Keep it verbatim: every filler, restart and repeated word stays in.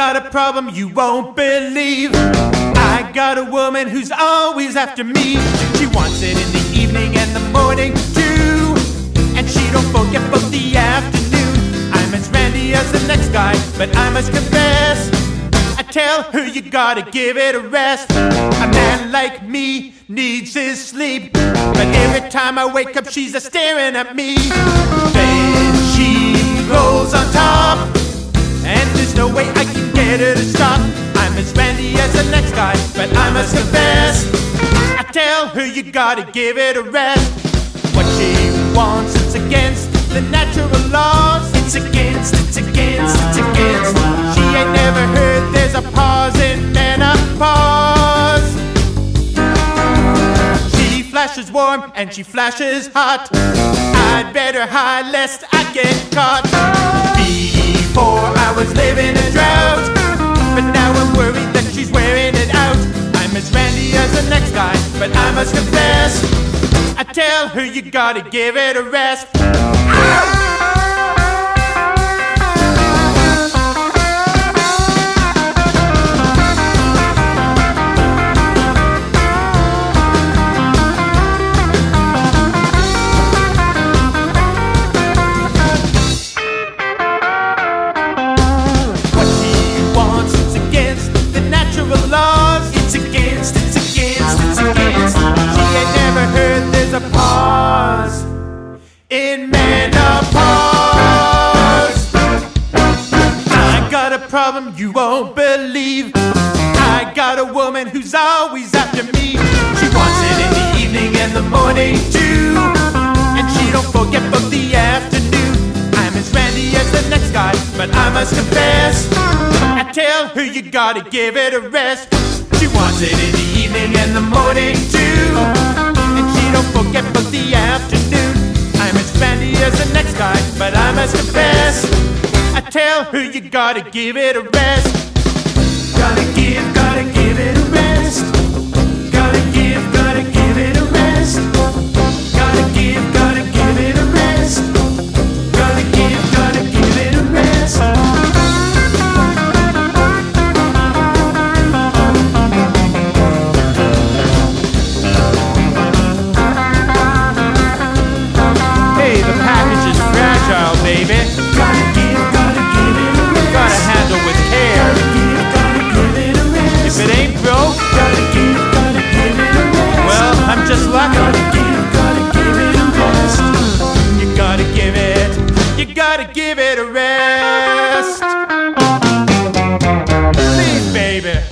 got a problem you won't believe. I got a woman who's always after me. She wants it in the evening and the morning too, and she don't forget both the afternoon. I'm as randy as the next guy, but I must confess, I tell her you gotta give it a rest. A man like me needs his sleep, but every time I wake up she's a staring at me. Then she rolls on top, and there's no way I can get her to stop. I'm as randy as the next guy, but I must confess, I tell her you gotta give it a rest. What she wants, it's against the natural laws. It's against, it's against, it's against. She ain't never heard there's a pause in menopause. She flashes warm and she flashes hot. I'd better hide lest I get caught. Before I was living a drought, but now I'm worried that she's wearing it out. I'm as randy as the next guy, but I must confess, I tell her you gotta give it a rest. Ow! A pause in menopause. I got a problem you won't believe. I got a woman who's always after me. She wants it in the evening and the morning too, and she don't forget both the afternoon. I'm as randy as the next guy, but I must confess, I tell her you gotta give it a rest. She wants it in the evening and the morning too, don't forget about the afternoon. I'm as randy as the next guy, but I must confess, I tell her you gotta give it a rest. Gotta give, gotta give it a rest. Gotta give, gotta give it a rest. Gotta give, gotta give it a rest. Gotta give, gotta give it a rest. Baby, gotta give, gotta give it a rest. Gotta handle with care. Gotta give, gotta give it a rest. If it ain't broke, gotta give, gotta give it a rest. Well, I'm just lucky. Gotta give, gotta give it a rest. You gotta give it, you gotta give it a rest. Please, baby.